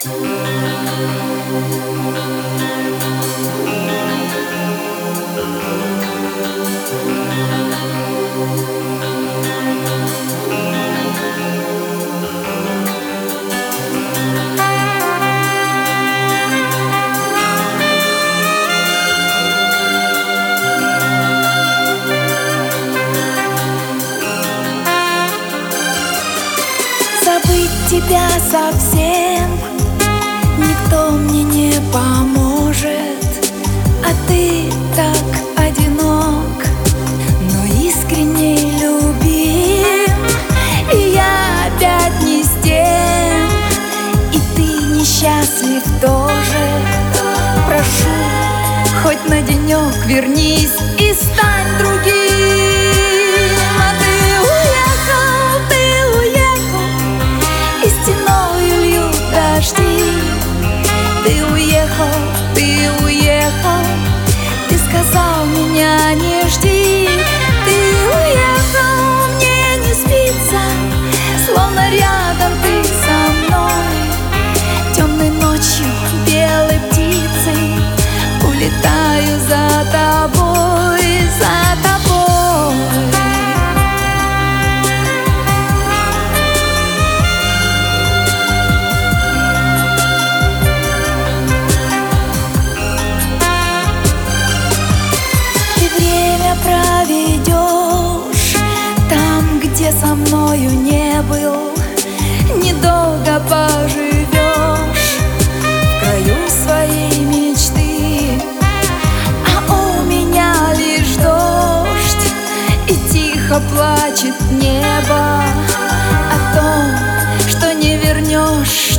Забыть тебя совсем никто мне не поможет, а ты так одинок, но искренне любим. И я опять не с тем, и ты несчастлив тоже. Прошу, хоть на денек вернись и стань другим. А ты уехал, и стеною льют дожди. Ты уехал, ты сказал, меня не жди. Ты уехал, мне не спится, словно рядом ты со мной. Темной ночью, белой птицей улетаю за тобой, за тобой. Проведешь там, где со мною не был, недолго поживешь в краю своей мечты. А у меня лишь дождь, и тихо плачет небо о том, что не вернешь